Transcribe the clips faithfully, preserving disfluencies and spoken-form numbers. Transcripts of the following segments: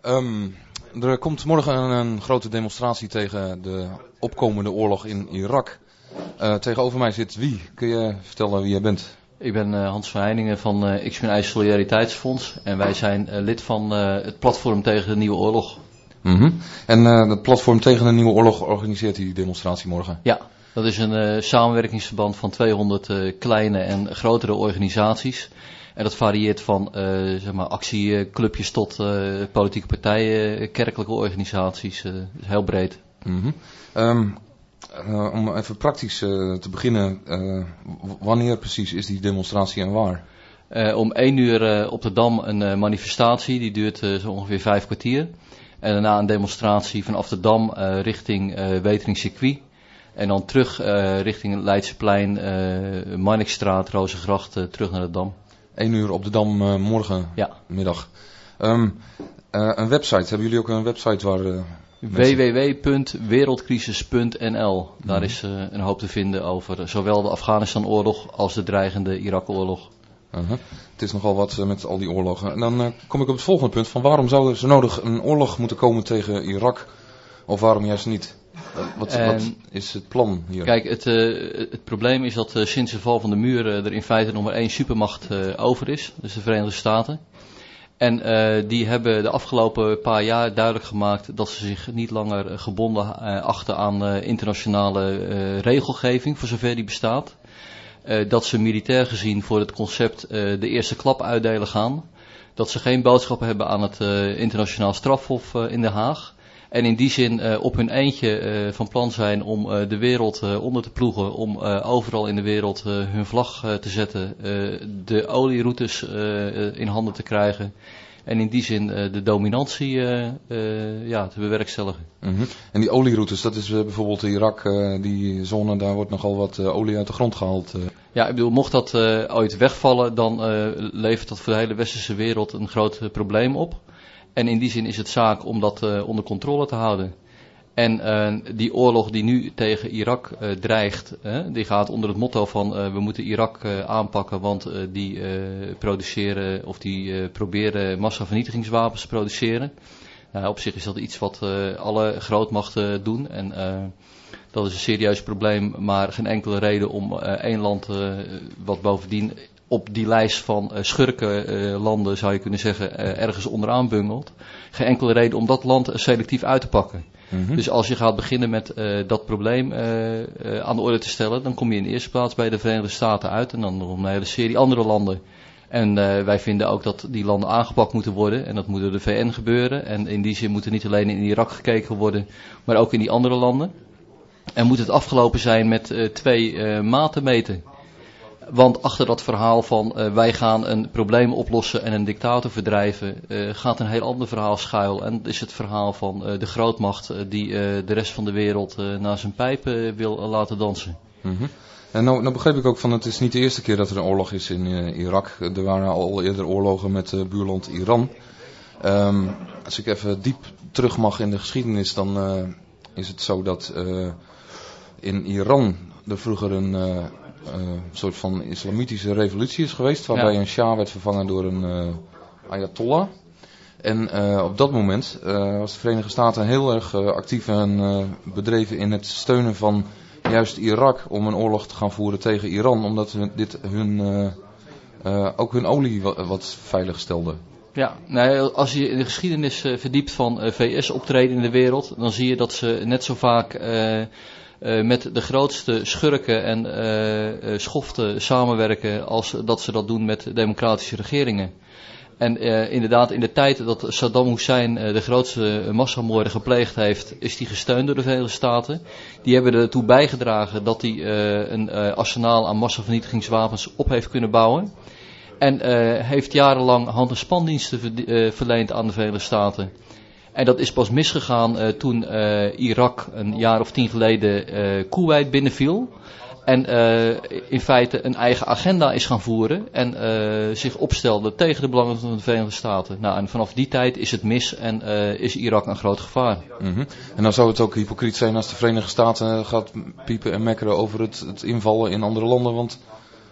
Um, er komt morgen een, een grote demonstratie tegen de opkomende oorlog in Irak. Uh, tegenover mij zit wie? Kun je vertellen wie jij bent? Ik ben uh, Hans van Heiningen van uh, X I Solidariteitsfonds en wij zijn uh, lid van uh, het platform tegen de nieuwe oorlog. Mm-hmm. En uh, het platform tegen de nieuwe oorlog organiseert die demonstratie morgen? Ja, dat is een uh, samenwerkingsverband van tweehonderd uh, kleine en grotere organisaties. En dat varieert van uh, zeg maar actieclubjes tot uh, politieke partijen, kerkelijke organisaties. Uh, dus heel breed. Mm-hmm. Um, uh, om even praktisch uh, te beginnen, uh, w- wanneer precies is die demonstratie en waar? Uh, om één uur uh, op de Dam een uh, manifestatie, die duurt uh, zo ongeveer vijf kwartier. En daarna een demonstratie vanaf de Dam uh, richting uh, Wetering Circuit. En dan terug uh, richting Leidseplein, uh, Marnixstraat, Rozengracht, uh, terug naar de Dam. Eén uur op de Dam uh, morgenmiddag. Ja. Um, uh, een website, hebben jullie ook een website waar... Uh, w w w punt wereldcrisis punt n l. Daar mm. is uh, een hoop te vinden over uh, zowel de Afghanistan-oorlog als de dreigende Irak-oorlog. Uh-huh. Het is nogal wat uh, met al die oorlogen. En dan uh, kom ik op het volgende punt van waarom zou er zo nodig een oorlog moeten komen tegen Irak? Of waarom juist niet? Uh, wat, en, wat is het plan hier? Kijk, het, uh, het probleem is dat uh, sinds de val van de muur uh, er in feite nog maar één supermacht uh, over is. Dus de Verenigde Staten. En uh, die hebben de afgelopen paar jaar duidelijk gemaakt dat ze zich niet langer gebonden uh, achten aan uh, internationale uh, regelgeving, voor zover die bestaat. Uh, dat ze militair gezien voor het concept uh, de eerste klap uitdelen gaan. Dat ze geen boodschap hebben aan het uh, internationaal strafhof uh, in Den Haag. En in die zin uh, op hun eentje uh, van plan zijn om uh, de wereld uh, onder te ploegen. Om uh, overal in de wereld uh, hun vlag uh, te zetten. Uh, de olieroutes uh, in handen te krijgen. En in die zin uh, de dominantie uh, uh, ja, te bewerkstelligen. Mm-hmm. En die olieroutes, dat is uh, bijvoorbeeld Irak, uh, die zone, daar wordt nogal wat uh, olie uit de grond gehaald. Uh. Ja, ik bedoel, mocht dat uh, ooit wegvallen, dan uh, levert dat voor de hele westerse wereld een groot uh, probleem op. En in die zin is het zaak om dat uh, onder controle te houden. En uh, die oorlog die nu tegen Irak uh, dreigt, uh, die gaat onder het motto van uh, we moeten Irak uh, aanpakken, want uh, die uh, produceren of die uh, proberen massavernietigingswapens te produceren. Uh, op zich is dat iets wat uh, alle grootmachten doen en uh, dat is een serieus probleem, maar geen enkele reden om uh, één land uh, wat bovendien op die lijst van uh, schurkenlanden, uh, zou je kunnen zeggen, uh, ergens onderaan bungelt. Geen enkele reden om dat land uh, selectief uit te pakken. Mm-hmm. Dus als je gaat beginnen met uh, dat probleem uh, uh, aan de orde te stellen, dan kom je in de eerste plaats bij de Verenigde Staten uit en dan nog een hele serie andere landen. En uh, wij vinden ook dat die landen aangepakt moeten worden en dat moet door de V N gebeuren. En in die zin moet er niet alleen in Irak gekeken worden, maar ook in die andere landen. En moet het afgelopen zijn met uh, twee uh, maten meten. Want achter dat verhaal van uh, wij gaan een probleem oplossen en een dictator verdrijven, uh, gaat een heel ander verhaal schuil. En dat is het verhaal van uh, de grootmacht uh, die uh, de rest van de wereld uh, naar zijn pijp uh, wil uh, laten dansen. Mm-hmm. En nou, nou begreep ik ook van het is niet de eerste keer dat er een oorlog is in uh, Irak. Er waren al eerder oorlogen met uh, buurland Iran. Um, als ik even diep terug mag in de geschiedenis, dan uh, is het zo dat uh, in Iran er vroeger een... Uh, Uh, een soort van islamitische revolutie is geweest, waarbij ja. een shah werd vervangen door een uh, ayatollah. En uh, op dat moment uh, was de Verenigde Staten heel erg uh, actief en uh, bedreven in het steunen van juist Irak om een oorlog te gaan voeren tegen Iran, omdat hun, dit hun, uh, uh, ook hun olie wat, wat veilig stelde. Ja, nou, als je in de geschiedenis uh, verdiept van uh, V S-optreden in de wereld, dan zie je dat ze net zo vaak... Uh, Uh, met de grootste schurken en uh, uh, schoften samenwerken als dat ze dat doen met democratische regeringen. En uh, inderdaad, in de tijd dat Saddam Hussein uh, de grootste massamoorden gepleegd heeft, is die gesteund door de Verenigde Staten. Die hebben ertoe bijgedragen dat hij uh, een uh, arsenaal aan massavernietigingswapens op heeft kunnen bouwen. En uh, heeft jarenlang hand- en spandiensten ver- uh, verleend aan de Verenigde Staten. En dat is pas misgegaan uh, toen uh, Irak een jaar of tien geleden uh, Kuwait binnenviel. En uh, in feite een eigen agenda is gaan voeren en uh, zich opstelde tegen de belangen van de Verenigde Staten. Nou, en vanaf die tijd is het mis en uh, is Irak een groot gevaar. Mm-hmm. En dan zou het ook hypocriet zijn als de Verenigde Staten gaat piepen en mekkeren over het, het invallen in andere landen. Want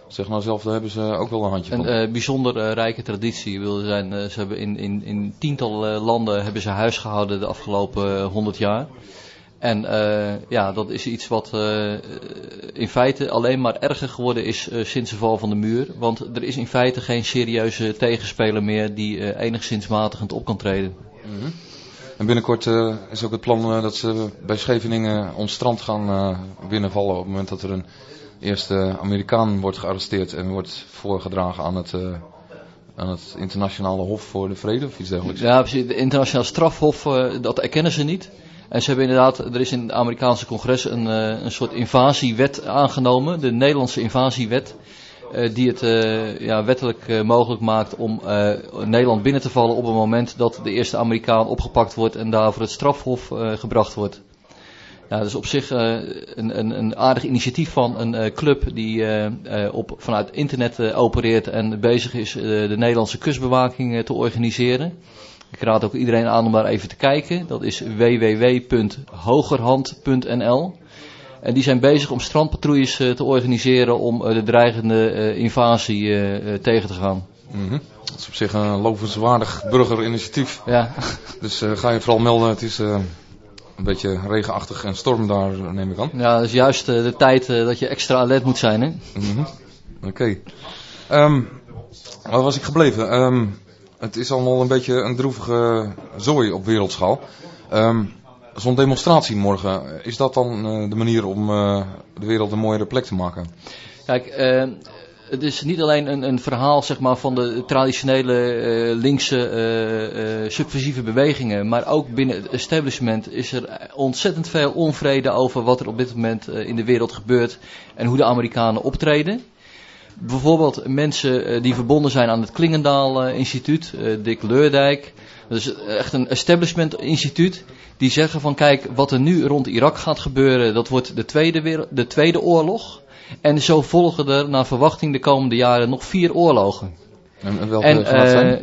Zeg nou zelf, daar hebben ze ook wel een handje van. Een uh, bijzonder uh, rijke traditie. Wil zijn, uh, ze hebben in, in, in tientallen uh, landen hebben ze huis gehouden de afgelopen honderd uh, jaar. En uh, ja, dat is iets wat uh, in feite alleen maar erger geworden is uh, sinds de val van de muur. Want er is in feite geen serieuze tegenspeler meer die uh, enigszins matigend op kan treden. Mm-hmm. En binnenkort uh, is ook het plan uh, dat ze bij Scheveningen ons strand gaan uh, binnenvallen op het moment dat er een eerste Amerikaan wordt gearresteerd en wordt voorgedragen aan het, uh, aan het internationale hof voor de vrede of iets dergelijks. Ja, precies. Het internationaal strafhof, uh, dat erkennen ze niet. En ze hebben inderdaad, er is in het Amerikaanse congres een, uh, een soort invasiewet aangenomen, de Nederlandse invasiewet, uh, die het uh, ja, wettelijk uh, mogelijk maakt om uh, Nederland binnen te vallen op het moment dat de eerste Amerikaan opgepakt wordt en daar voor het strafhof uh, gebracht wordt. Ja, dat is op zich uh, een, een, een aardig initiatief van een uh, club die uh, uh, op, vanuit internet uh, opereert en bezig is uh, de Nederlandse kustbewaking uh, te organiseren. Ik raad ook iedereen aan om daar even te kijken. Dat is w w w punt hogerhand punt n l. En die zijn bezig om strandpatrouilles uh, te organiseren om uh, de dreigende uh, invasie uh, uh, tegen te gaan. Mm-hmm. Dat is op zich een lovenswaardig burgerinitiatief. Ja. Dus uh, ga je vooral melden. Het is uh, een beetje regenachtig en storm daar, neem ik aan. Ja, dat is juist uh, de tijd uh, dat je extra alert moet zijn, hè? Mm-hmm. Oké. Okay. Um, waar was ik gebleven? Um, Het is allemaal een beetje een droevige zooi op wereldschaal. Um, Zo'n demonstratie morgen, is dat dan uh, de manier om uh, de wereld een mooiere plek te maken? Kijk, uh, het is niet alleen een, een verhaal zeg maar, van de traditionele uh, linkse uh, uh, subversieve bewegingen, maar ook binnen het establishment is er ontzettend veel onvrede over wat er op dit moment uh, in de wereld gebeurt en hoe de Amerikanen optreden. Bijvoorbeeld mensen uh, die verbonden zijn aan het Klingendaal uh, instituut, uh, Dick Leurdijk. Dat is echt een establishment instituut. Die zeggen van kijk, wat er nu rond Irak gaat gebeuren, dat wordt de tweede, wereld, de tweede oorlog. En zo volgen er naar verwachting de komende jaren nog vier oorlogen. En, welke en gaat uh, zijn?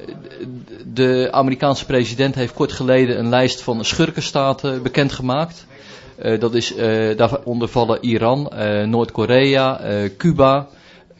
De Amerikaanse president heeft kort geleden een lijst van schurkenstaten bekendgemaakt. Uh, dat is, uh, daaronder vallen Iran, uh, Noord-Korea, uh, Cuba,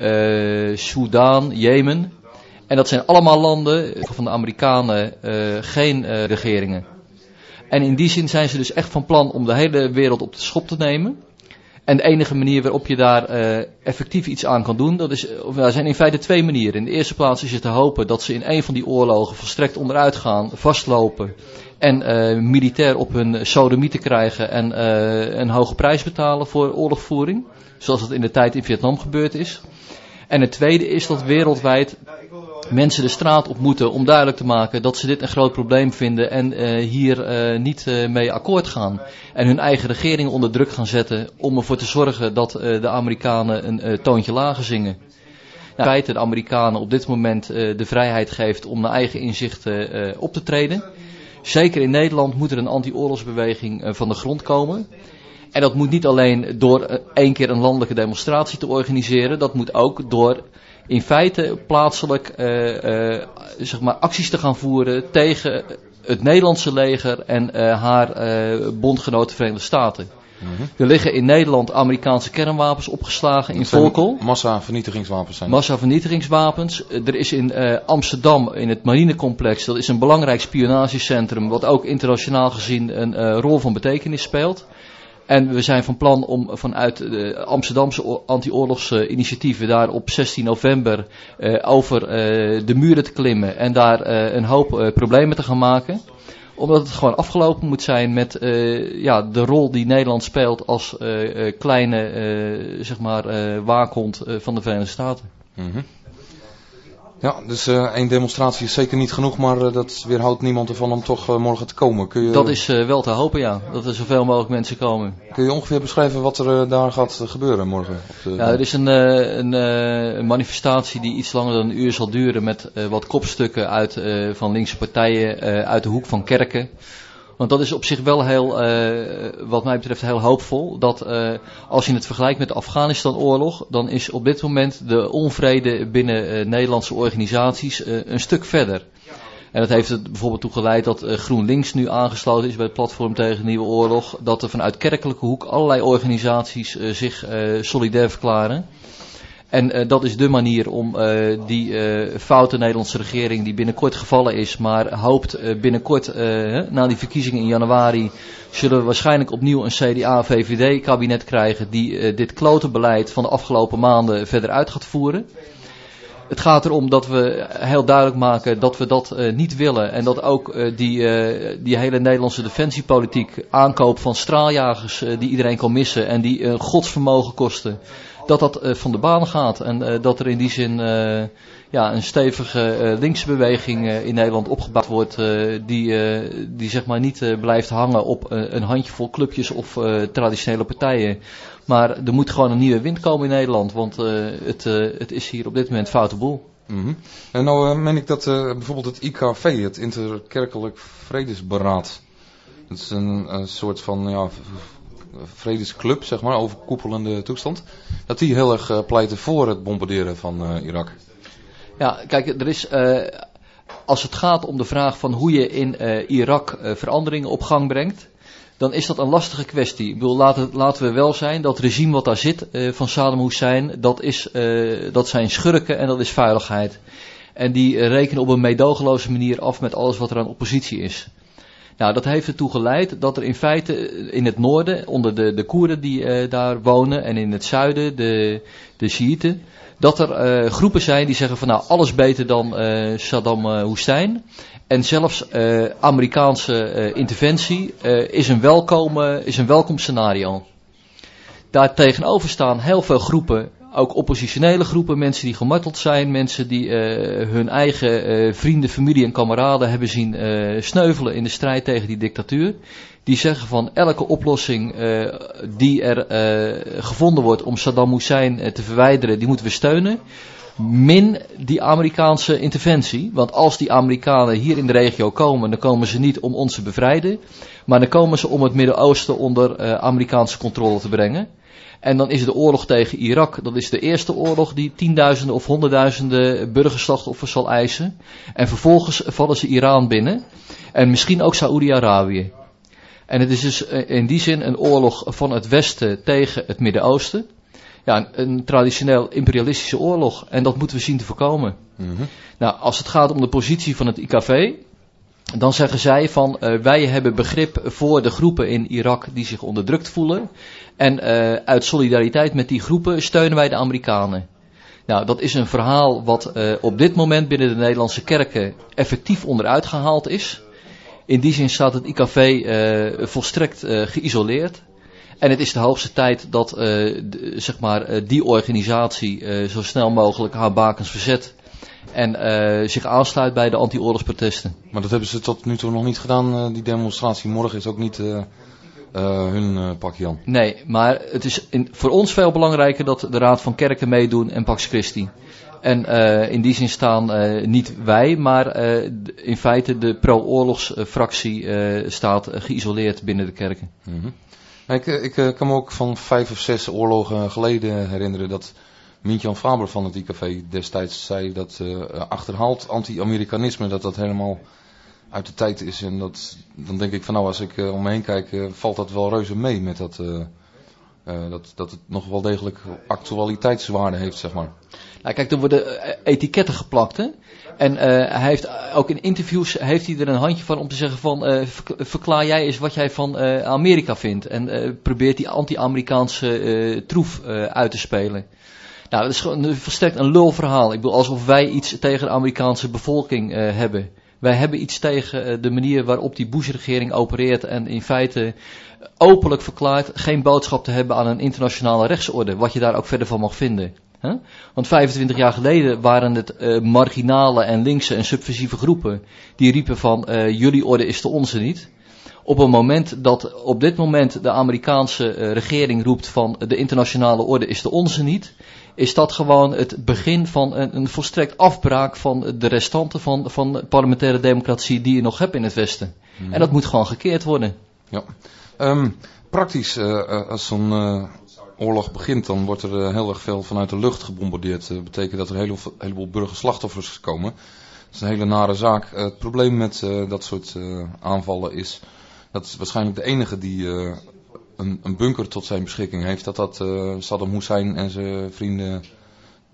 uh, Soedan, Jemen. En dat zijn allemaal landen van de Amerikanen, uh, geen uh, regeringen. En in die zin zijn ze dus echt van plan om de hele wereld op de schop te nemen. En de enige manier waarop je daar uh, effectief iets aan kan doen, dat is, of, er zijn in feite twee manieren. In de eerste plaats is het te hopen dat ze in een van die oorlogen volstrekt onderuit gaan, vastlopen en uh, militair op hun sodomieten krijgen en uh, een hoge prijs betalen voor oorlogvoering. Zoals dat in de tijd in Vietnam gebeurd is. En het tweede is dat wereldwijd mensen de straat op moeten om duidelijk te maken dat ze dit een groot probleem vinden en uh, hier uh, niet uh, mee akkoord gaan. En hun eigen regering onder druk gaan zetten om ervoor te zorgen dat uh, de Amerikanen een uh, toontje lager zingen. In feite de Amerikanen op dit moment uh, de vrijheid geeft om naar eigen inzichten uh, op te treden. Zeker in Nederland moet er een anti-oorlogsbeweging uh, van de grond komen. En dat moet niet alleen door uh, één keer een landelijke demonstratie te organiseren, dat moet ook door in feite plaatselijk uh, uh, zeg maar acties te gaan voeren tegen het Nederlandse leger en uh, haar uh, bondgenoten Verenigde Staten. Mm-hmm. Er liggen in Nederland Amerikaanse kernwapens opgeslagen in Volkel. Massa-vernietigingswapens zijn. Massa-vernietigingswapens. Er is in uh, Amsterdam, in het marinecomplex, dat is een belangrijk spionagecentrum, wat ook internationaal gezien een uh, rol van betekenis speelt. En we zijn van plan om vanuit de Amsterdamse anti-oorlogsinitiatieven daar op zestien november uh, over uh, de muren te klimmen en daar uh, een hoop uh, problemen te gaan maken. Omdat het gewoon afgelopen moet zijn met uh, ja, de rol die Nederland speelt als uh, uh, kleine uh, zeg maar, uh, waakhond uh, van de Verenigde Staten. Mm-hmm. Ja, dus uh, één demonstratie is zeker niet genoeg, maar uh, dat weerhoudt niemand ervan om toch uh, morgen te komen. Kun je, dat is uh, wel te hopen, ja. Dat er zoveel mogelijk mensen komen. Kun je ongeveer beschrijven wat er uh, daar gaat gebeuren morgen? Op de, ja, er is een, uh, een, uh, een manifestatie die iets langer dan een uur zal duren met uh, wat kopstukken uit, uh, van linkse partijen uh, uit de hoek van Kerken. Want dat is op zich wel heel, uh, wat mij betreft, heel hoopvol. Dat uh, als je het vergelijkt met de Afghanistan-oorlog, dan is op dit moment de onvrede binnen uh, Nederlandse organisaties uh, een stuk verder. En dat heeft er bijvoorbeeld toe geleid dat uh, GroenLinks nu aangesloten is bij het platform tegen de nieuwe oorlog. Dat er vanuit kerkelijke hoek allerlei organisaties uh, zich uh, solidair verklaren. En uh, dat is de manier om uh, die uh, foute Nederlandse regering die binnenkort gevallen is, maar hoopt uh, binnenkort, uh, na die verkiezingen in januari, zullen we waarschijnlijk opnieuw een C D A-V V D-kabinet krijgen die uh, dit klote beleid van de afgelopen maanden verder uit gaat voeren. Het gaat erom dat we heel duidelijk maken dat we dat uh, niet willen. En dat ook uh, die, uh, die hele Nederlandse defensiepolitiek, aankoop van straaljagers uh, die iedereen kan missen en die uh, godsvermogen kosten, dat dat uh, van de baan gaat. En uh, dat er in die zin uh, ja, een stevige uh, linkse beweging uh, in Nederland opgebouwd wordt, uh, die, uh, die zeg maar niet uh, blijft hangen op uh, een handjevol clubjes of uh, traditionele partijen. Maar er moet gewoon een nieuwe wind komen in Nederland, want uh, het, uh, het is hier op dit moment foute boel. Mm-hmm. En nou uh, meen ik dat uh, bijvoorbeeld het I K V, het Interkerkelijk Vredesberaad, dat is een, een soort van ja, vredesclub, zeg maar, overkoepelende toestand, dat die heel erg uh, pleiten voor het bombarderen van uh, Irak. Ja, kijk, er is, uh, als het gaat om de vraag van hoe je in uh, Irak uh, veranderingen op gang brengt, dan is dat een lastige kwestie. Ik bedoel, laten, laten we wel zijn, dat regime wat daar zit uh, van Saddam Hussein, dat, is, uh, dat zijn schurken en dat is vuiligheid. En die uh, rekenen op een meedogenloze manier af met alles wat er aan oppositie is. Nou, dat heeft ertoe geleid dat er in feite in het noorden, onder de, de Koerden die uh, daar wonen, en in het zuiden, de, de Sjiïten, dat er uh, groepen zijn die zeggen van nou, alles beter dan uh, Saddam uh, Hussein. En zelfs uh, Amerikaanse uh, interventie uh, is, een welkome, is een welkom scenario. Daar tegenover staan heel veel groepen, ook oppositionele groepen, mensen die gemarteld zijn, mensen die uh, hun eigen uh, vrienden, familie en kameraden hebben zien uh, sneuvelen in de strijd tegen die dictatuur. Die zeggen van elke oplossing uh, die er uh, gevonden wordt om Saddam Hussein uh, te verwijderen, die moeten we steunen. Min die Amerikaanse interventie. Want als die Amerikanen hier in de regio komen, dan komen ze niet om ons te bevrijden. Maar dan komen ze om het Midden-Oosten onder uh, Amerikaanse controle te brengen. En dan is de oorlog tegen Irak, dat is de eerste oorlog die tienduizenden of honderdduizenden burgerslachtoffers zal eisen. En vervolgens vallen ze Iran binnen. En misschien ook Saoedi-Arabië. En het is dus in die zin een oorlog van het Westen tegen het Midden-Oosten. Ja, een, een traditioneel imperialistische oorlog. En dat moeten we zien te voorkomen. Mm-hmm. Nou, als het gaat om de positie van het I K V, dan zeggen zij van uh, wij hebben begrip voor de groepen in Irak die zich onderdrukt voelen. En uh, uit solidariteit met die groepen steunen wij de Amerikanen. Nou, dat is een verhaal wat uh, op dit moment binnen de Nederlandse kerken effectief onderuit gehaald is. In die zin staat het I K V uh, volstrekt uh, geïsoleerd. En het is de hoogste tijd dat uh, de, zeg maar, uh, die organisatie uh, zo snel mogelijk haar bakens verzet. En uh, zich aansluit bij de anti-oorlogsprotesten. Maar dat hebben ze tot nu toe nog niet gedaan. Uh, die demonstratie morgen is ook niet uh, uh, hun uh, pakje aan. Nee, maar het is in, voor ons veel belangrijker dat de Raad van Kerken meedoen en Pax Christi. En uh, in die zin staan uh, niet wij, maar uh, in feite de pro-oorlogsfractie uh, staat uh, geïsoleerd binnen de kerken. Mm-hmm. Ik, ik, ik kan me ook van vijf of zes oorlogen geleden herinneren dat Mintjan Faber van het I K V destijds zei dat uh, achterhaald anti-Amerikanisme, dat dat helemaal uit de tijd is. En dat, dan denk ik van nou, als ik uh, om me heen kijk, uh, valt dat wel reuze mee met dat, uh, uh, dat, dat het nog wel degelijk actualiteitswaarde heeft, zeg maar. Nou, kijk, er worden uh, etiketten geplakt, hè. En uh, hij heeft ook in interviews heeft hij er een handje van om te zeggen van uh, verklaar jij eens wat jij van uh, Amerika vindt. En uh, probeert die anti-Amerikaanse uh, troef uh, uit te spelen. Nou, dat is gewoon volstrekt een lulverhaal. Ik bedoel, alsof wij iets tegen de Amerikaanse bevolking uh, hebben. Wij hebben iets tegen uh, de manier waarop die Bush-regering opereert en in feite openlijk verklaart geen boodschap te hebben aan een internationale rechtsorde. Wat je daar ook verder van mag vinden. Huh? Want vijfentwintig jaar geleden waren het uh, marginale en linkse en subversieve groepen die riepen van uh, jullie orde is de onze niet. Op een moment dat op dit moment de Amerikaanse uh, regering roept van de internationale orde is de onze niet, is dat gewoon het begin van een, een volstrekt afbraak van de restanten van, van parlementaire democratie die je nog hebt in het Westen. Mm. En dat moet gewoon gekeerd worden. Ja. Um, praktisch, uh, als zo'n uh, oorlog begint, dan wordt er uh, heel erg veel vanuit de lucht gebombardeerd. Dat uh, betekent dat er een heleboel, heleboel burgerslachtoffers komen. Dat is een hele nare zaak. Uh, het probleem met uh, dat soort uh, aanvallen is dat waarschijnlijk de enige die uh, een, een bunker tot zijn beschikking heeft, dat dat uh, Saddam Hussein en zijn vrienden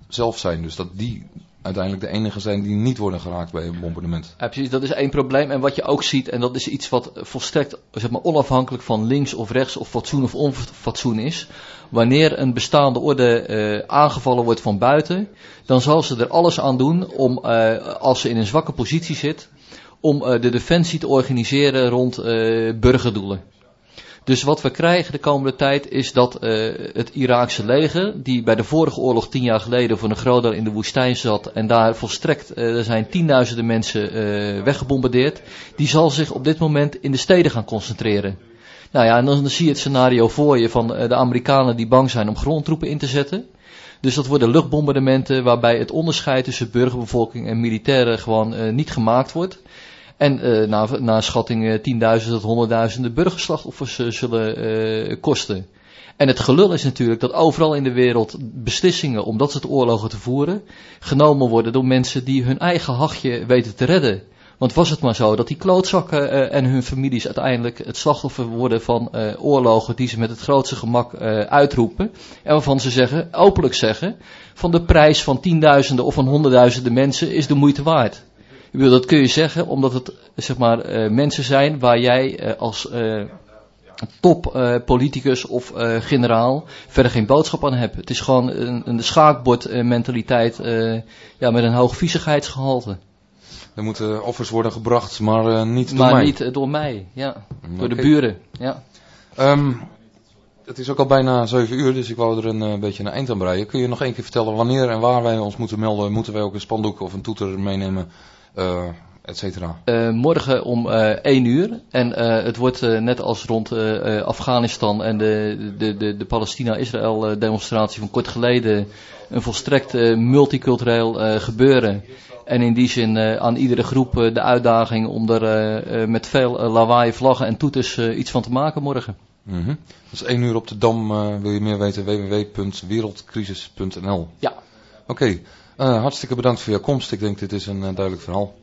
zelf zijn. Dus dat die uiteindelijk de enige zijn die niet worden geraakt bij een bombardement. Ja, precies, dat is één probleem. En wat je ook ziet, en dat is iets wat volstrekt, zeg maar, onafhankelijk van links of rechts of fatsoen of onfatsoen is. Wanneer een bestaande orde uh, aangevallen wordt van buiten, dan zal ze er alles aan doen om, uh, als ze in een zwakke positie zit, om uh, de defensie te organiseren rond uh, burgerdoelen. Dus wat we krijgen de komende tijd is dat uh, het Iraakse leger, die bij de vorige oorlog tien jaar geleden voor een groot deel in de woestijn zat en daar volstrekt, uh, er zijn tienduizenden mensen uh, weggebombardeerd, die zal zich op dit moment in de steden gaan concentreren. Nou ja, en dan, dan zie je het scenario voor je van uh, de Amerikanen die bang zijn om grondtroepen in te zetten. Dus dat worden luchtbombardementen waarbij het onderscheid tussen burgerbevolking en militairen gewoon uh, niet gemaakt wordt. En uh, na, na schatting uh, tienduizenden tot honderdduizenden burgerslachtoffers uh, zullen uh, kosten. En het gelul is natuurlijk dat overal in de wereld beslissingen om dat soort oorlogen te voeren genomen worden door mensen die hun eigen hachje weten te redden. Want was het maar zo dat die klootzakken uh, en hun families uiteindelijk het slachtoffer worden van uh, oorlogen die ze met het grootste gemak uh, uitroepen. En waarvan ze zeggen, openlijk zeggen, van de prijs van tienduizenden of van honderdduizenden mensen is de moeite waard. Ik bedoel, dat kun je zeggen omdat het, zeg maar, uh, mensen zijn waar jij uh, als uh, top uh, politicus of uh, generaal verder geen boodschap aan hebt. Het is gewoon een, een schaakbord uh, mentaliteit uh, ja, met een hoog viezigheidsgehalte. Er moeten offers worden gebracht, maar uh, niet door maar mij. niet uh, door mij, ja. Mm, door de okay. buren, ja. Um, het is ook al bijna zeven uur, dus ik wou er een uh, beetje een eind aan breien. Kun je nog één keer vertellen wanneer en waar wij ons moeten melden? Moeten wij ook een spandoek of een toeter meenemen? Uh, et cetera. Uh, morgen om uh, één uur. En uh, het wordt uh, net als rond uh, Afghanistan en de, de, de, de Palestina-Israël uh, demonstratie van kort geleden een volstrekt uh, multicultureel uh, gebeuren. En in die zin uh, aan iedere groep uh, de uitdaging om er uh, uh, met veel uh, lawaai, vlaggen en toeters uh, iets van te maken morgen. Mm-hmm. Dat is één uur op de Dam. Uh, wil je meer weten? w w w punt wereldcrisis punt n l. Ja. Oké. Okay. Uh, hartstikke bedankt voor je komst. Ik denk dit is een uh, duidelijk verhaal.